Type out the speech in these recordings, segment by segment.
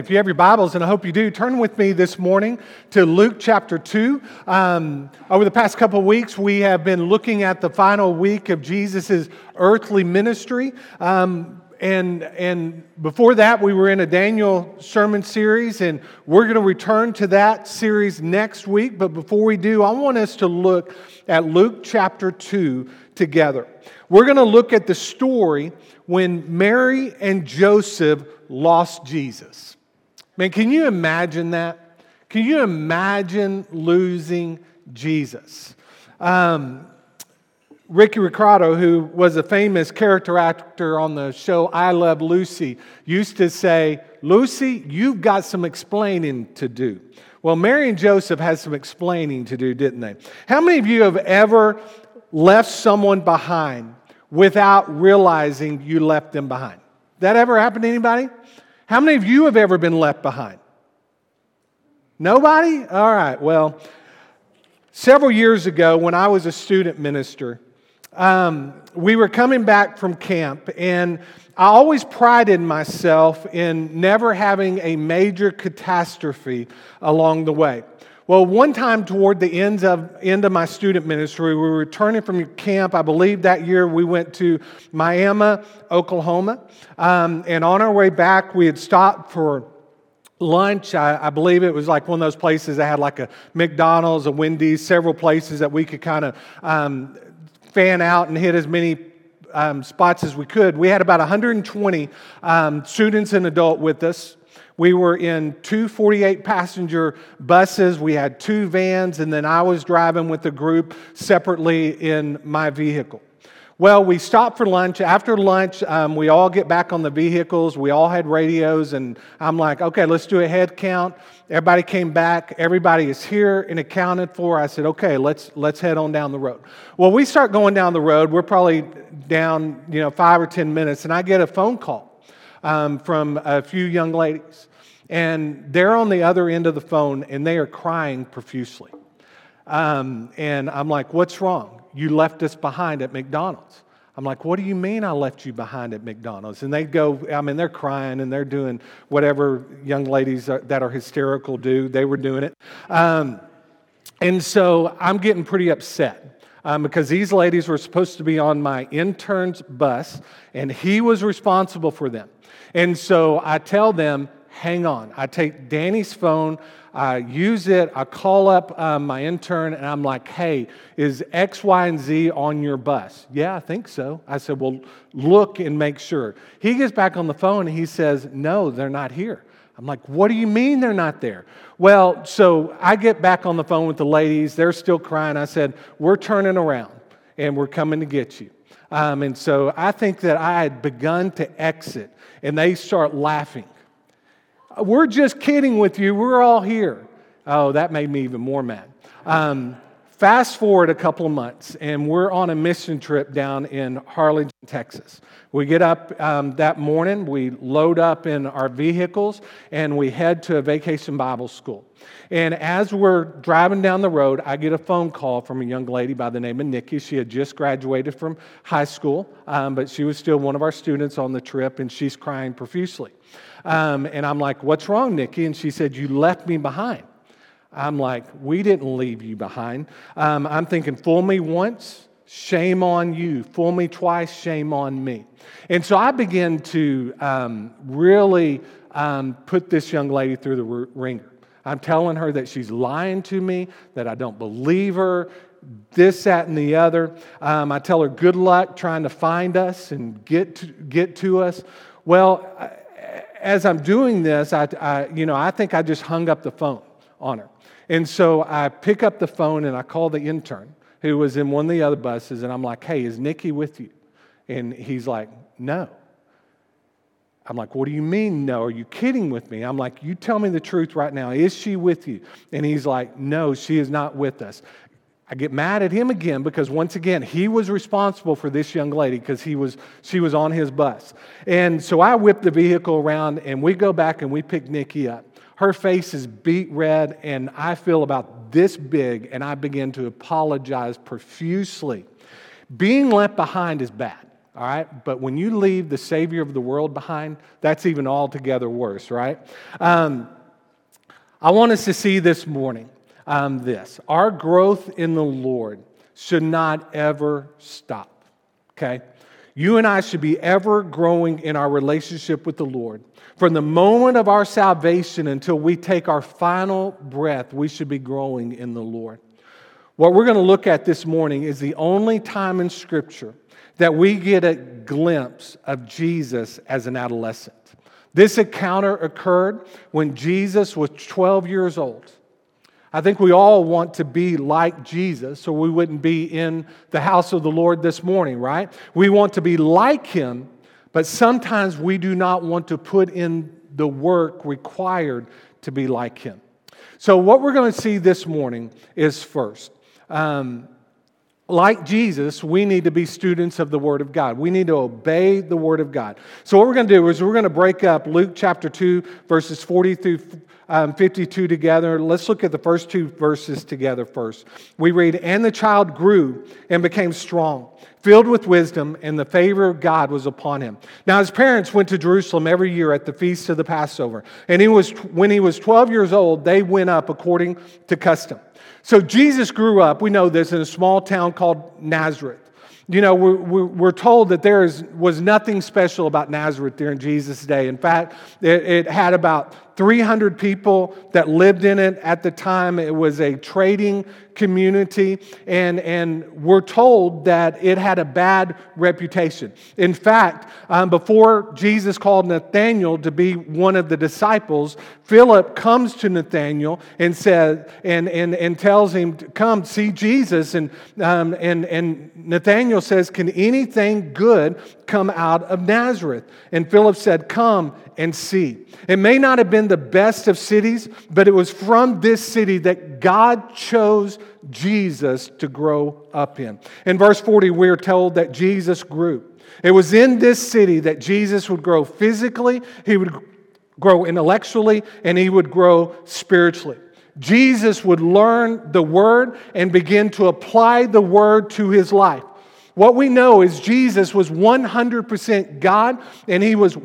If you have your Bibles, and I hope you do, turn with me this morning to Luke chapter 2. Over the past couple of weeks, we have been looking at the final week of Jesus' earthly ministry. And before that, we were in a Daniel sermon series, and we're going to return to that series next week. But before we do, I want us to look at Luke chapter 2 together. We're going to look at the story when Mary and Joseph lost Jesus. Man, can you imagine that? Can you imagine losing Jesus? Ricky Ricardo, who was a famous character actor on the show I Love Lucy, used to say, "Lucy, you've got some explaining to do." Well, Mary and Joseph had some explaining to do, didn't they? How many of you have ever left someone behind without realizing you left them behind? That ever happened to anybody? How many of you have ever been left behind? Nobody? All right, well, several years ago when I was a student minister, we were coming back from camp, and I always prided myself in never having a major catastrophe along the way. Well, one time toward the end of my student ministry, we were returning from camp. I believe that year we went to Miami, Oklahoma. And on our way back, we had stopped for lunch. I believe it was like one of those places that had like a McDonald's, a Wendy's, several places that we could kind of fan out and hit as many spots as we could. We had about 120 students and adult with us. We were in two 48-passenger buses. We had two vans, and then I was driving with the group separately in my vehicle. Well, we stopped for lunch. After lunch, we all get back on the vehicles. We all had radios, and I'm like, okay, let's do a head count. Everybody came back. Everybody is here and accounted for. I said, okay, let's head on down the road. Well, we start going down the road. We're probably down, 5 or 10 minutes, and I get a phone call from a few young ladies. And they're on the other end of the phone, and they are crying profusely. And I'm like, what's wrong? You left us behind at McDonald's. I'm like, what do you mean I left you behind at McDonald's? And they go, they're crying, and they're doing whatever young ladies that are hysterical do. They were doing it. And so I'm getting pretty upset. Because these ladies were supposed to be on my intern's bus, and he was responsible for them. And so I tell them, hang on. I take Danny's phone, I use it, I call up my intern, and I'm like, hey, is X, Y, and Z on your bus? Yeah, I think so. I said, well, look and make sure. He gets back on the phone, and he says, no, they're not here. I'm like, what do you mean they're not there? Well, so I get back on the phone with the ladies. They're still crying. I said, we're turning around, and we're coming to get you. And so I think that I had begun to exit, and they start laughing. We're just kidding with you. We're all here. Oh, that made me even more mad. Fast forward a couple of months, and we're on a mission trip down in Harlingen, Texas. We get up that morning, we load up in our vehicles, and we head to a vacation Bible school. And as we're driving down the road, I get a phone call from a young lady by the name of Nikki. She had just graduated from high school, but she was still one of our students on the trip, and she's crying profusely. And I'm like, what's wrong, Nikki? And she said, you left me behind. I'm like, we didn't leave you behind. I'm thinking, fool me once, shame on you. Fool me twice, shame on me. And so I began to really put this young lady through the ringer. I'm telling her that she's lying to me, that I don't believe her, this, that, and the other. I tell her good luck trying to find us and get to us. Well, as I'm doing this, I think I just hung up the phone on her. And so I pick up the phone and I call the intern who was in one of the other buses, and I'm like, hey, is Nikki with you? And he's like, no. I'm like, what do you mean, no? Are you kidding with me? I'm like, you tell me the truth right now. Is she with you? And he's like, no, she is not with us. I get mad at him again because, once again, he was responsible for this young lady because she was on his bus. And so I whip the vehicle around, and we go back and we pick Nikki up. Her face is beet red, and I feel about this big, and I begin to apologize profusely. Being left behind is bad. all right? But when you leave the Savior of the world behind, that's even altogether worse, right? I want us to see this morning this. Our growth in the Lord should not ever stop, okay? You and I should be ever growing in our relationship with the Lord. From the moment of our salvation until we take our final breath, we should be growing in the Lord. What we're going to look at this morning is the only time in Scripture that we get a glimpse of Jesus as an adolescent. This encounter occurred when Jesus was 12 years old. I think we all want to be like Jesus, or we wouldn't be in the house of the Lord this morning, right? We want to be like Him, but sometimes we do not want to put in the work required to be like Him. So what we're going to see this morning is first, like Jesus, we need to be students of the Word of God. We need to obey the Word of God. So what we're going to do is we're going to break up Luke chapter 2, verses 40 through 52 together. Let's look at the first two verses together first. We read, "And the child grew and became strong, filled with wisdom, and the favor of God was upon him. Now his parents went to Jerusalem every year at the feast of the Passover. And when he was 12 years old, they went up according to custom." So Jesus grew up, we know this, in a small town called Nazareth. You know, we're told that there was nothing special about Nazareth during Jesus' day. In fact, it had about 300 people that lived in it at the time. It was a trading community, and we're told that it had a bad reputation. In fact, before Jesus called Nathanael to be one of the disciples, Philip comes to Nathanael and says and tells him to come see Jesus, and Nathanael says, "Can anything good come out of Nazareth?" And Philip said, "Come and see." It may not have been the best of cities, but it was from this city that God chose Jesus to grow up in. In verse 40, we are told that Jesus grew. It was in this city that Jesus would grow physically, He would grow intellectually, and He would grow spiritually. Jesus would learn the Word and begin to apply the Word to His life. What we know is Jesus was 100% God and He was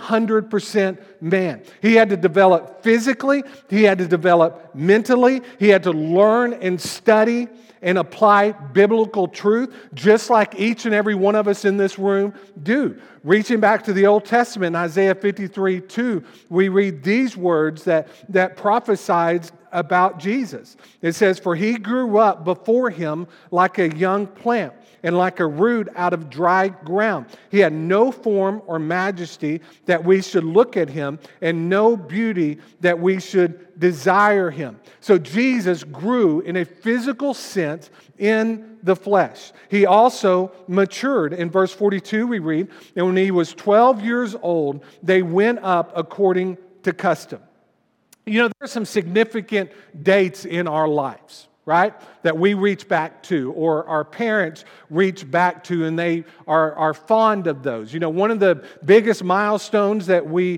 100% man. He had to develop physically, He had to develop mentally, He had to learn and study and apply biblical truth, just like each and every one of us in this room do. Reaching back to the Old Testament, in Isaiah 53:2, we read these words that prophesied about Jesus. It says, "For He grew up before Him like a young plant, and like a root out of dry ground. He had no form or majesty that we should look at Him, and no beauty that we should desire Him." So Jesus grew in a physical sense in the flesh. He also matured. In verse 42 we read, "And when He was 12 years old, they went up according to custom." You know, there are some significant dates in our lives, right, that we reach back to, or our parents reach back to, and they are fond of those. You know, one of the biggest milestones that we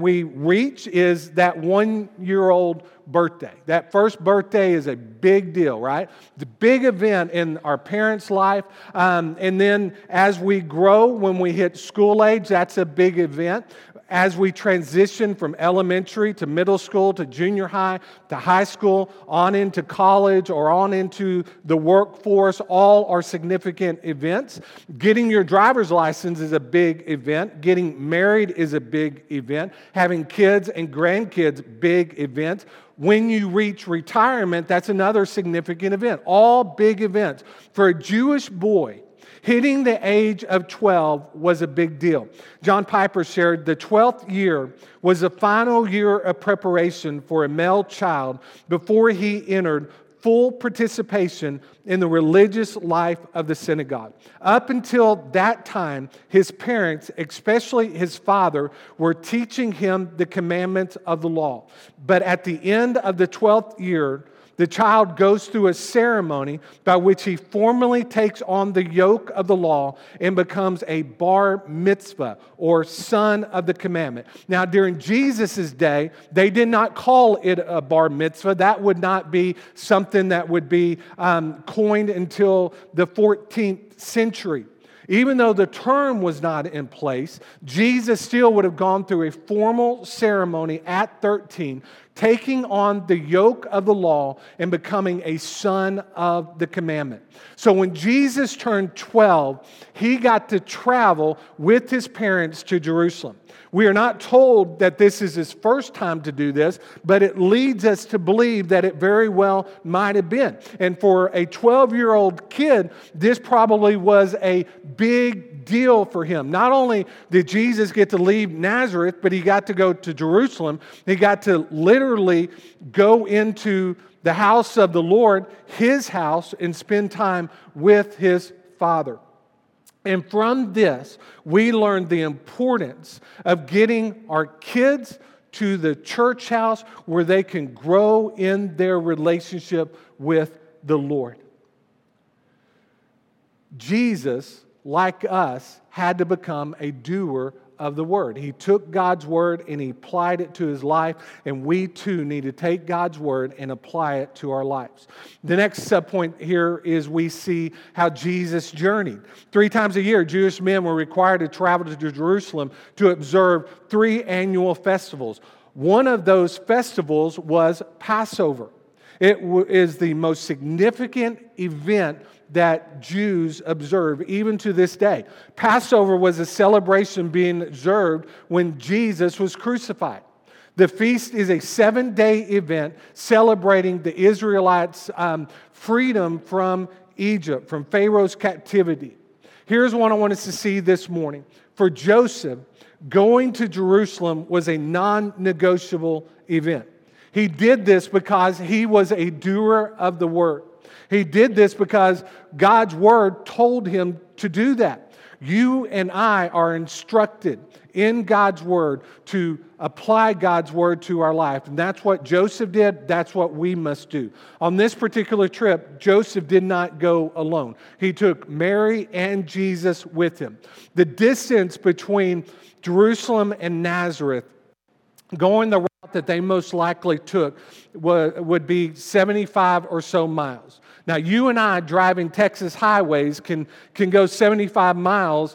reach is that 1-year-old birthday. That first birthday is a big deal, right? The big event in our parents' life. And then as we grow, when we hit school age, that's a big event. As we transition from elementary to middle school to junior high to high school, on into college or on into the workforce, all are significant events. Getting your driver's license is a big event. Getting married is a big event. Having kids and grandkids, big events. When you reach retirement, that's another significant event. All big events. For a Jewish boy, hitting the age of 12 was a big deal. John Piper shared the 12th year was the final year of preparation for a male child before he entered full participation in the religious life of the synagogue. Up until that time, his parents, especially his father, were teaching him the commandments of the law. But at the end of the 12th year, the child goes through a ceremony by which he formally takes on the yoke of the law and becomes a bar mitzvah, or son of the commandment. Now, during Jesus' day, they did not call it a bar mitzvah. That would not be something that would be coined until the 14th century. Even though the term was not in place, Jesus still would have gone through a formal ceremony at 13, taking on the yoke of the law and becoming a son of the commandment. So when Jesus turned 12, he got to travel with his parents to Jerusalem. We are not told that this is his first time to do this, but it leads us to believe that it very well might have been. And for a 12-year-old kid, this probably was a big deal for him. Not only did Jesus get to leave Nazareth, but he got to go to Jerusalem. He got to literally go into the house of the Lord, his house, and spend time with his Father. And from this, we learned the importance of getting our kids to the church house where they can grow in their relationship with the Lord. Jesus, like us, had to become a doer of the Word. He took God's Word and he applied it to his life, and we too need to take God's Word and apply it to our lives. The next subpoint here is we see how Jesus journeyed. 3 times a year, Jewish men were required to travel to Jerusalem to observe 3 annual festivals. One of those festivals was Passover. It is the most significant event that Jews observe even to this day. Passover was a celebration being observed when Jesus was crucified. The feast is a 7-day event celebrating the Israelites' freedom from Egypt, from Pharaoh's captivity. Here's what I want us to see this morning. For Joseph, going to Jerusalem was a non-negotiable event. He did this because he was a doer of the word. He did this because God's word told him to do that. You and I are instructed in God's word to apply God's word to our life. And that's what Joseph did. That's what we must do. On this particular trip, Joseph did not go alone. He took Mary and Jesus with him. The distance between Jerusalem and Nazareth, going the route that they most likely took, would be 75 or so miles. Now, you and I driving Texas highways can go 75 miles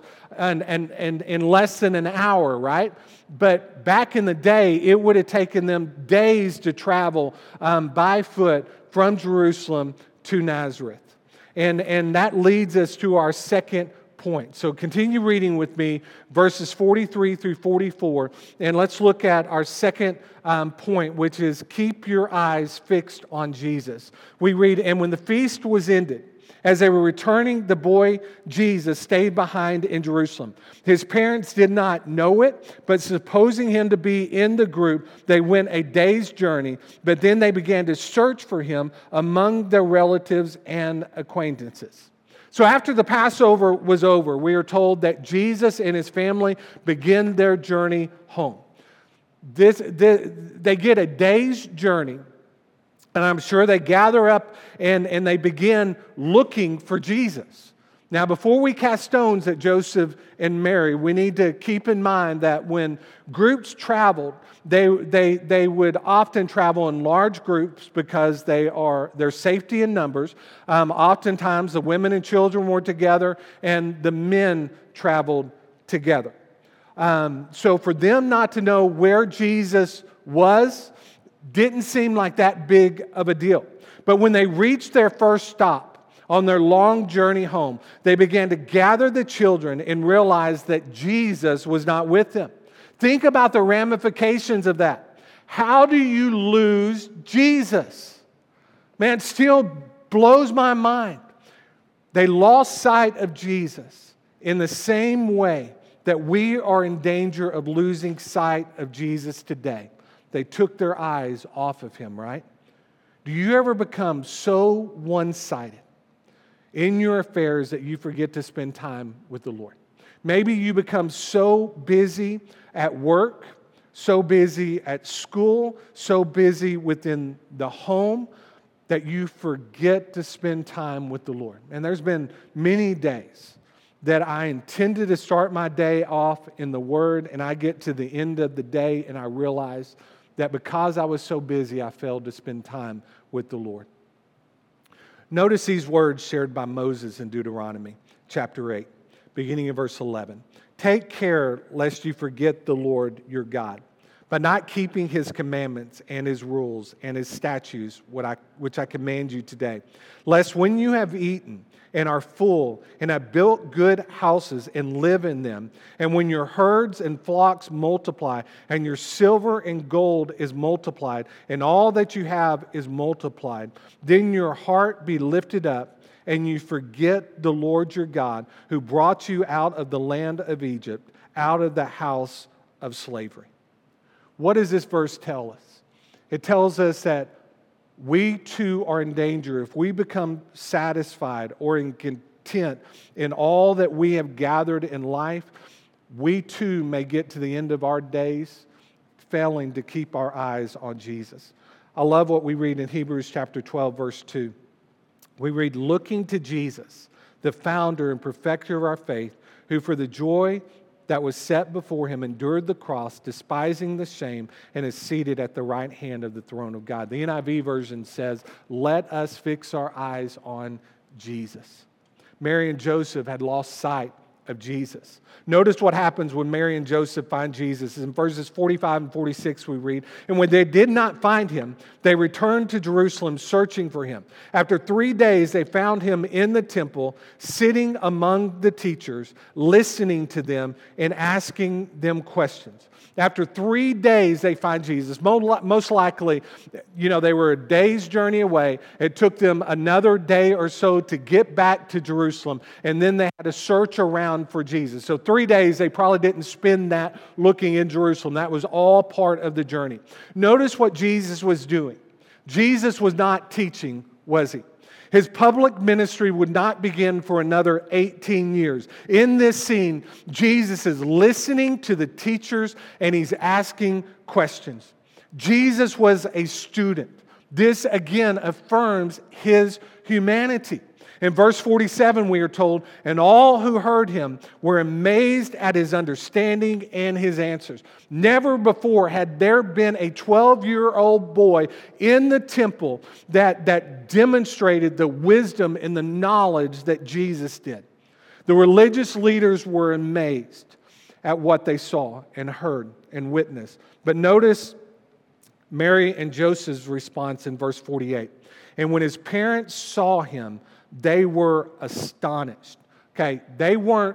in less than an hour, right? But back in the day, it would have taken them days to travel by foot from Jerusalem to Nazareth. And that leads us to our second point. So continue reading with me verses 43 through 44, and let's look at our second point, which is keep your eyes fixed on Jesus. We read, and when the feast was ended, as they were returning, the boy Jesus stayed behind in Jerusalem. His parents did not know it, but supposing him to be in the group, they went a day's journey. But then they began to search for him among their relatives and acquaintances. So after the Passover was over, we are told that Jesus and his family begin their journey home. They get a day's journey, and I'm sure they gather up and they begin looking for Jesus. Now, before we cast stones at Joseph and Mary, we need to keep in mind that when groups traveled, they would often travel in large groups because there's safety in numbers. Oftentimes, the women and children were together, and the men traveled together. So for them not to know where Jesus was didn't seem like that big of a deal. But when they reached their first stop on their long journey home, they began to gather the children and realize that Jesus was not with them. Think about the ramifications of that. How do you lose Jesus? Man, it still blows my mind. They lost sight of Jesus in the same way that we are in danger of losing sight of Jesus today. They took their eyes off of him, right? Do you ever become so one-sided in your affairs that you forget to spend time with the Lord? Maybe you become so busy at work, so busy at school, so busy within the home that you forget to spend time with the Lord. And there's been many days that I intended to start my day off in the Word, and I get to the end of the day and I realize that because I was so busy, I failed to spend time with the Lord. Notice these words shared by Moses in Deuteronomy chapter 8. beginning in verse 11. Take care lest you forget the Lord your God, by not keeping his commandments and his rules and his statutes, which I command you today. Lest when you have eaten and are full and have built good houses and live in them, and when your herds and flocks multiply, and your silver and gold is multiplied, and all that you have is multiplied, then your heart be lifted up, and you forget the Lord your God, who brought you out of the land of Egypt, out of the house of slavery. What does this verse tell us? It tells us that we too are in danger if we become satisfied or content in all that we have gathered in life. We too may get to the end of our days failing to keep our eyes on Jesus. I love what we read in Hebrews chapter 12, verse 2. We read, looking to Jesus, the founder and perfecter of our faith, who for the joy that was set before him endured the cross, despising the shame, and is seated at the right hand of the throne of God. The NIV version says, let us fix our eyes on Jesus. Mary and Joseph had lost sight of Jesus. Notice what happens when Mary and Joseph find Jesus. In verses 45 and 46 we read, and when they did not find him, they returned to Jerusalem searching for him. After 3 days they found him in the temple, sitting among the teachers, listening to them and asking them questions. After 3 days, they find Jesus. Most likely, they were a day's journey away. It took them another day or so to get back to Jerusalem, and then they had to search around for Jesus. So 3 days, they probably didn't spend that looking in Jerusalem. That was all part of the journey. Notice what Jesus was doing. Jesus was not teaching, was he? His public ministry would not begin for another 18 years. In this scene, Jesus is listening to the teachers and he's asking questions. Jesus was a student. This again affirms his humanity. In verse 47, we are told, and all who heard him were amazed at his understanding and his answers. Never before had there been a 12-year-old boy in the temple that demonstrated the wisdom and the knowledge that Jesus did. The religious leaders were amazed at what they saw and heard and witnessed. But notice Mary and Joseph's response in verse 48. And when his parents saw him, they were astonished. Okay, they weren't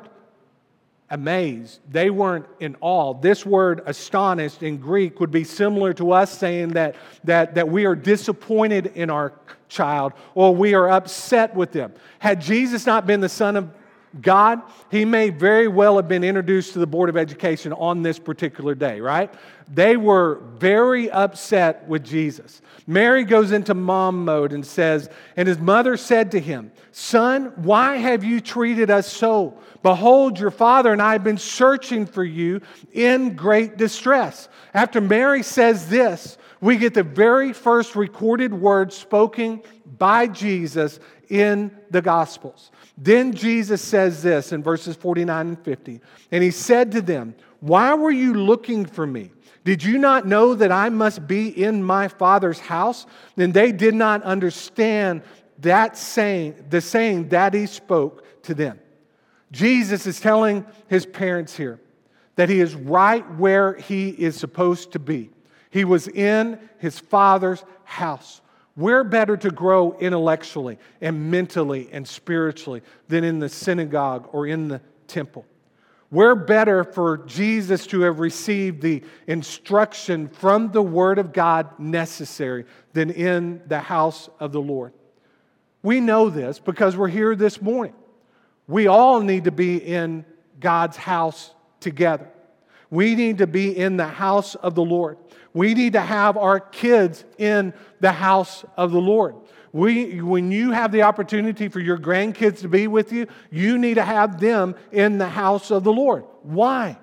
amazed. They weren't in awe. This word astonished in Greek would be similar to us saying that we are disappointed in our child or we are upset with them. Had Jesus not been the Son of God, he may very well have been introduced to the Board of Education on this particular day, right? They were very upset with Jesus. Mary goes into mom mode and says, and his mother said to him, Son, why have you treated us so? Behold, your father and I have been searching for you in great distress. After Mary says this, we get the very first recorded word spoken by Jesus in the Gospels. Then Jesus says this in verses 49 and 50. And he said to them, why were you looking for me? Did you not know that I must be in my Father's house? Then they did not understand the saying that he spoke to them. Jesus is telling his parents here that he is right where he is supposed to be. He was in his Father's house. We're better to grow intellectually and mentally and spiritually than in the synagogue or in the temple. We're better for Jesus to have received the instruction from the Word of God necessary than in the house of the Lord. We know this because we're here this morning. We all need to be in God's house together. We need to be in the house of the Lord. We need to have our kids in the house of the Lord. When you have the opportunity for your grandkids to be with you, you need to have them in the house of the Lord. Why?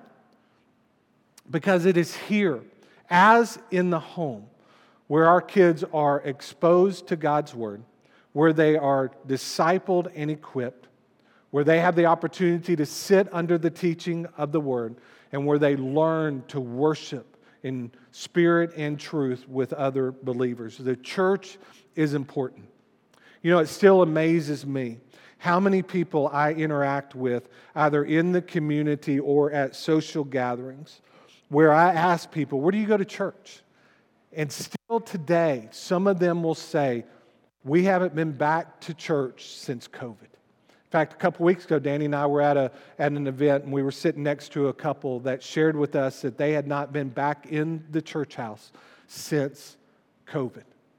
Because it is here, as in the home, where our kids are exposed to God's Word, where they are discipled and equipped, where they have the opportunity to sit under the teaching of the Word, and where they learn to worship in spirit and truth with other believers. The church is important. You know, it still amazes me how many people I interact with, either in the community or at social gatherings, where I ask people, where do you go to church? And still today, some of them will say, we haven't been back to church since COVID. In fact, a couple weeks ago, Danny and I were at an event, and we were sitting next to a couple that shared with us that they had not been back in the church house since COVID.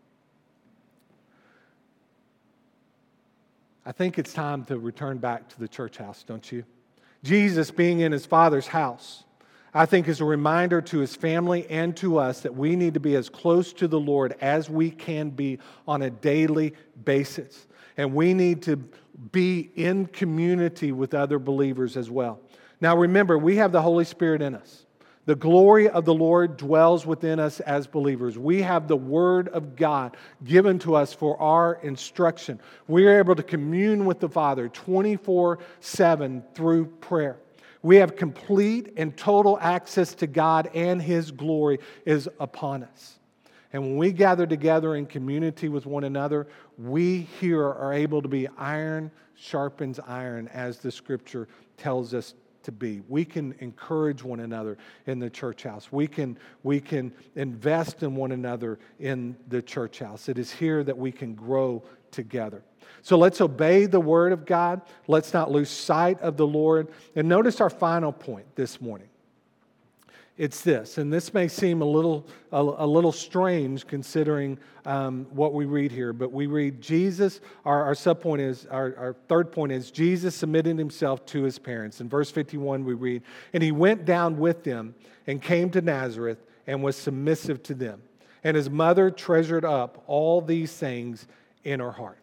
I think it's time to return back to the church house, don't you? Jesus being in his Father's house, I think, is a reminder to his family and to us that we need to be as close to the Lord as we can be on a daily basis. And we need to be in community with other believers as well. Now remember, we have the Holy Spirit in us. The glory of the Lord dwells within us as believers. We have the Word of God given to us for our instruction. We are able to commune with the Father 24/7 through prayer. We have complete and total access to God, and his glory is upon us. And when we gather together in community with one another, we here are able to be iron sharpens iron, as the Scripture tells us to be. We can encourage one another in the church house. We can invest in one another in the church house. It is here that we can grow together. So let's obey the Word of God. Let's not lose sight of the Lord. And notice our final point this morning. It's this, and this may seem a little strange considering what we read here, but we read Jesus, our subpoint is, our third point is, Jesus submitted himself to his parents. In verse 51 we read, and he went down with them and came to Nazareth and was submissive to them. And his mother treasured up all these things in her heart.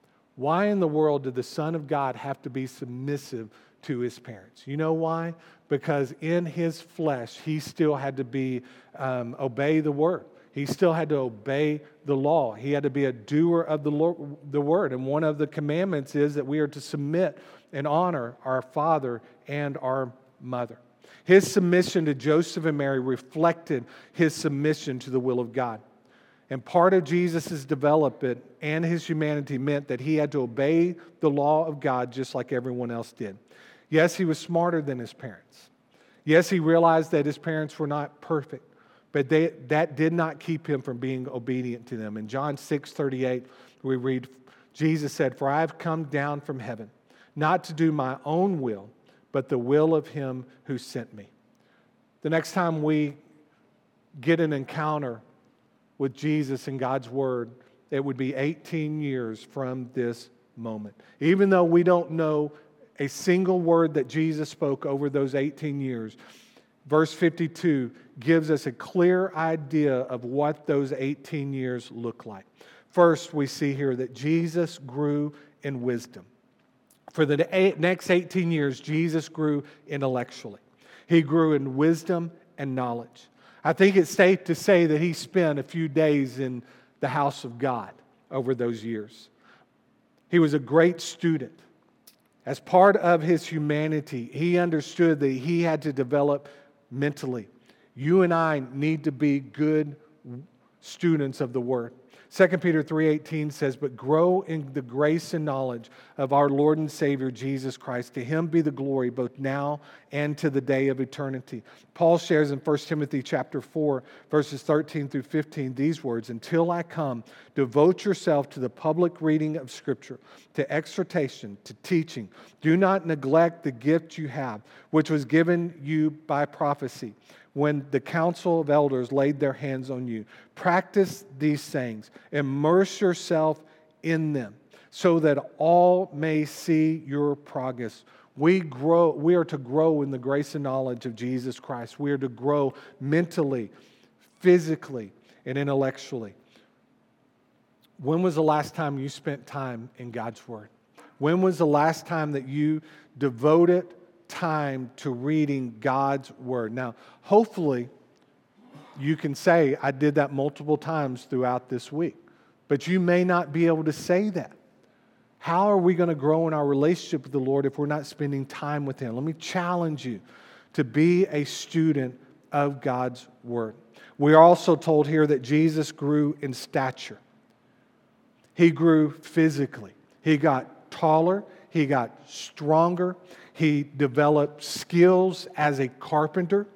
Why in the world did the Son of God have to be submissive to his parents? You know why? Because in his flesh, he still had to obey the Word. He still had to obey the law. He had to be a doer of the Word. And one of the commandments is that we are to submit and honor our father and our mother. His submission to Joseph and Mary reflected his submission to the will of God. And part of Jesus' development and his humanity meant that he had to obey the law of God just like everyone else did. Yes, he was smarter than his parents. Yes, he realized that his parents were not perfect, but that did not keep him from being obedient to them. In John 6:38, we read, Jesus said, "For I have come down from heaven, not to do my own will, but the will of him who sent me." The next time we get an encounter with Jesus and God's Word, it would be 18 years from this moment. Even though we don't know a single word that Jesus spoke over those 18 years, verse 52 gives us a clear idea of what those 18 years look like. First, we see here that Jesus grew in wisdom. For the next 18 years, Jesus grew intellectually. He grew in wisdom and knowledge. I think it's safe to say that he spent a few days in the house of God over those years. He was a great student. As part of his humanity, he understood that he had to develop mentally. You and I need to be good students of the Word. 2 Peter 3:18 says, "But grow in the grace and knowledge of our Lord and Savior Jesus Christ. To him be the glory both now and to the day of eternity." Paul shares in 1 Timothy chapter 4, verses 13 through 15 these words, "Until I come, devote yourself to the public reading of Scripture, to exhortation, to teaching. Do not neglect the gift you have, which was given you by prophecy, when the council of elders laid their hands on you. Practice these things. Immerse yourself in them, so that all may see your progress." We are to grow in the grace and knowledge of Jesus Christ. We are to grow mentally, physically, and intellectually. When was the last time you spent time in God's Word? When was the last time that you devoted time to reading God's Word? Now, hopefully, you can say, I did that multiple times throughout this week. But you may not be able to say that. How are we going to grow in our relationship with the Lord if we're not spending time with Him? Let me challenge you to be a student of God's Word. We are also told here that Jesus grew in stature. He grew physically. He got taller. He got stronger. He developed skills as a carpenter.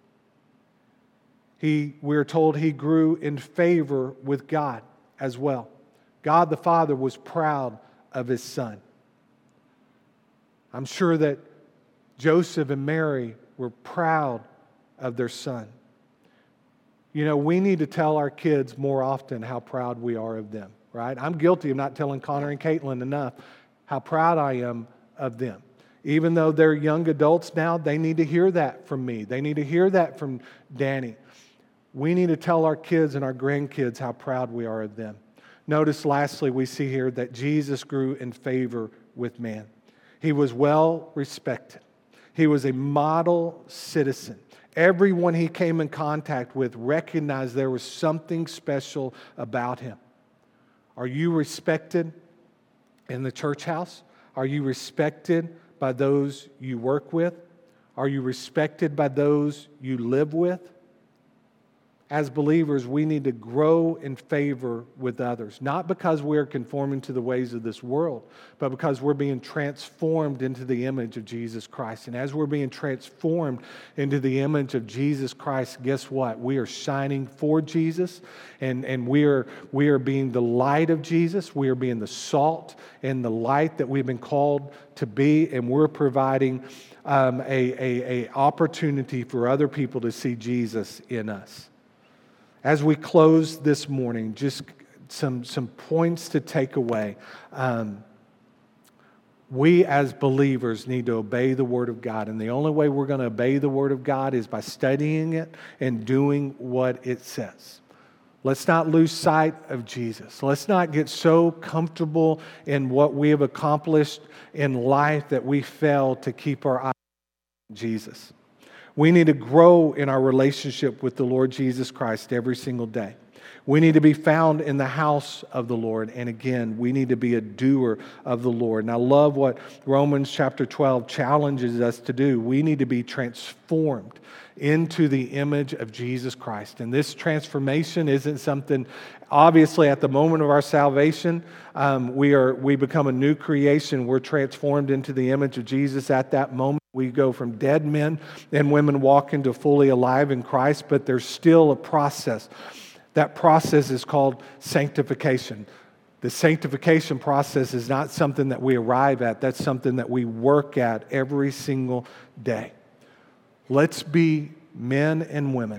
We're told he grew in favor with God as well. God the Father was proud of his son. I'm sure that Joseph and Mary were proud of their son. You know, we need to tell our kids more often how proud we are of them, right? I'm guilty of not telling Connor and Caitlin enough how proud I am of them. Even though they're young adults now, they need to hear that from me. They need to hear that from Danny. We need to tell our kids and our grandkids how proud we are of them. Notice lastly, we see here that Jesus grew in favor with man. He was well respected. He was a model citizen. Everyone he came in contact with recognized there was something special about him. Are you respected in the church house? Are you respected by those you work with? Are you respected by those you live with? As believers, we need to grow in favor with others, not because we're conforming to the ways of this world, but because we're being transformed into the image of Jesus Christ. And as we're being transformed into the image of Jesus Christ, guess what? We are shining for Jesus, and we are being the light of Jesus. We are being the salt and the light that we've been called to be, and we're providing a opportunity for other people to see Jesus in us. As we close this morning, just some points to take away. We as believers need to obey the Word of God. And the only way we're going to obey the Word of God is by studying it and doing what it says. Let's not lose sight of Jesus. Let's not get so comfortable in what we have accomplished in life that we fail to keep our eyes on Jesus. We need to grow in our relationship with the Lord Jesus Christ every single day. We need to be found in the house of the Lord. And again, we need to be a doer of the Lord. And I love what Romans chapter 12 challenges us to do. We need to be transformed into the image of Jesus Christ. And this transformation isn't something, obviously at the moment of our salvation, we become a new creation. We're transformed into the image of Jesus at that moment. We go from dead men and women walking to fully alive in Christ, but there's still a process. That process is called sanctification. The sanctification process is not something that we arrive at. That's something that we work at every single day. Let's be men and women,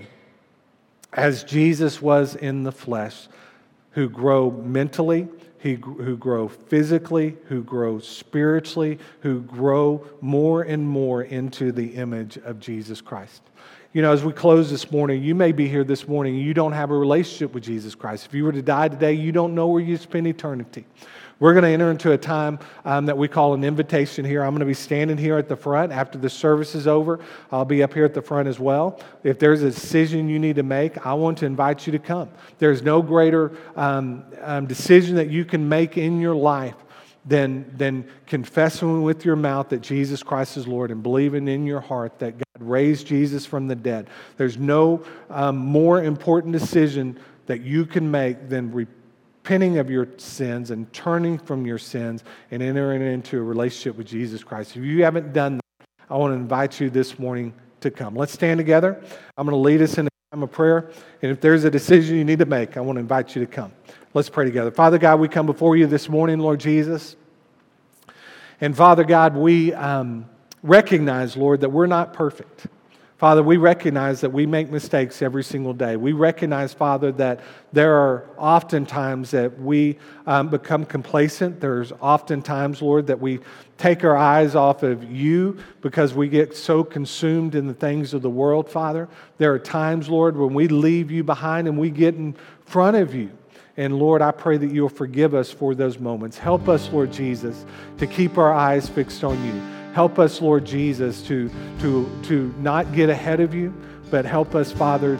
as Jesus was in the flesh, who grow mentally, who grow physically, who grow spiritually, who grow more and more into the image of Jesus Christ. You know, as we close this morning, you may be here this morning and you don't have a relationship with Jesus Christ. If you were to die today, you don't know where you spend eternity. We're going to enter into a time that we call an invitation here. I'm going to be standing here at the front after the service is over. I'll be up here at the front as well. If there's a decision you need to make, I want to invite you to come. There's no greater decision that you can make in your life than confessing with your mouth that Jesus Christ is Lord and believing in your heart that God raised Jesus from the dead. There's no more important decision that you can make than repenting of your sins and turning from your sins and entering into a relationship with Jesus Christ. If you haven't done that, I want to invite you this morning to come. Let's stand together. I'm going to lead us in a time of prayer. And if there's a decision you need to make, I want to invite you to come. Let's pray together. Father God, we come before you this morning, Lord Jesus. And Father God, we recognize, Lord, that we're not perfect. Father, we recognize that we make mistakes every single day. We recognize, Father, that there are often times that we become complacent. There's often times, Lord, that we take our eyes off of you because we get so consumed in the things of the world, Father. There are times, Lord, when we leave you behind and we get in front of you. And Lord, I pray that you'll forgive us for those moments. Help us, Lord Jesus, to keep our eyes fixed on you. Help us, Lord Jesus, to not get ahead of you, but help us, Father,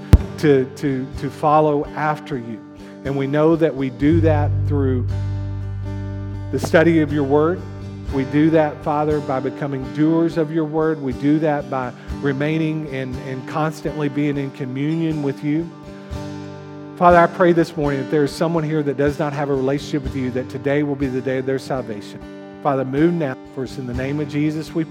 to follow after you. And we know that we do that through the study of your word. We do that, Father, by becoming doers of your word. We do that by remaining and constantly being in communion with you. Father, I pray this morning if there is someone here that does not have a relationship with you, that today will be the day of their salvation. Father, move now for us. In the name of Jesus, we